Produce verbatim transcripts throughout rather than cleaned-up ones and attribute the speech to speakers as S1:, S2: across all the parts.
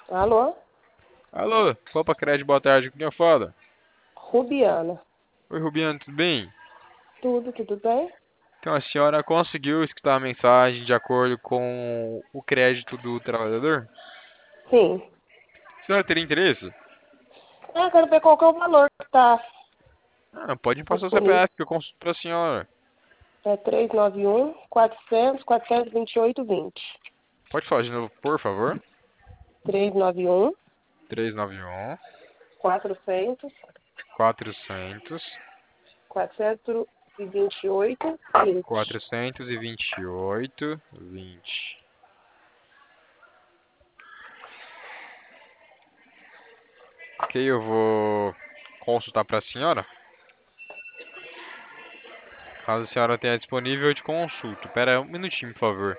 S1: Alô?
S2: Alô, Copa Crédito, boa tarde, com quem eu falo?
S1: Rubiana.
S2: Oi, Rubiano, tudo bem?
S1: Tudo, tudo bem?
S2: Então, a senhora conseguiu escutar a mensagem de acordo com o crédito do trabalhador?
S1: Sim.
S2: A senhora teria interesse?
S1: Ah, quero ver qual que é o valor que tá
S2: Ah, pode me passar o
S1: disponível.
S2: C P F que eu consulto pra senhora.
S1: É trezentos e noventa e um, quatrocentos, quatrocentos e vinte e oito, vinte.
S2: Pode falar de novo, por favor?
S1: trezentos e noventa e um,
S2: trezentos e noventa e um,
S1: quatrocentos,
S2: quatrocentos,
S1: quatrocentos e vinte e oito, vinte.
S2: quatrocentos e vinte e oito, vinte. Ok, eu vou consultar pra senhora. Caso a senhora tenha disponível, eu te consulto. Pera aí um minutinho, por favor.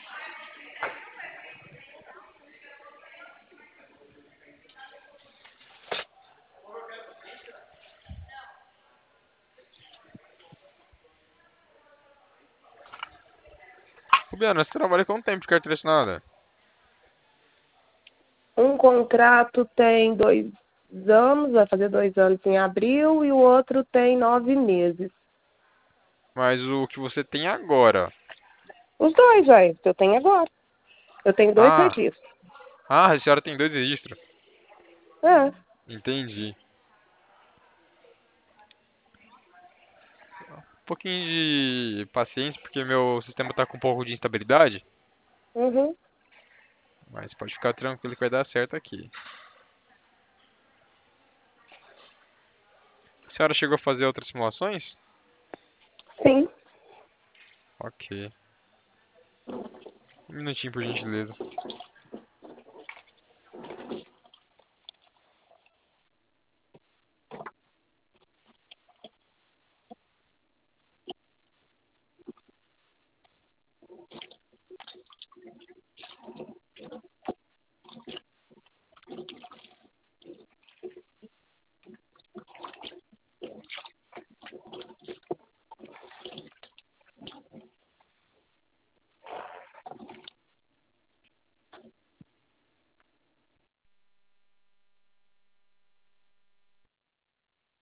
S2: Rubiano, você trabalha com tempo de carteira assinada?
S1: Um contrato tem dois anos, vai fazer dois anos em abril, e o outro tem nove meses.
S2: Mas o que você tem agora?
S1: Os dois, velho, que eu tenho agora. Eu tenho dois
S2: Ah,
S1: registros.
S2: ah, a senhora tem dois registros.
S1: É.
S2: Entendi. Um pouquinho de paciência, porque meu sistema tá com um pouco de instabilidade.
S1: Uhum.
S2: Mas pode ficar tranquilo que vai dar certo aqui. A senhora chegou a fazer outras simulações?
S1: Sim.
S2: Ok. Um minutinho, por gentileza.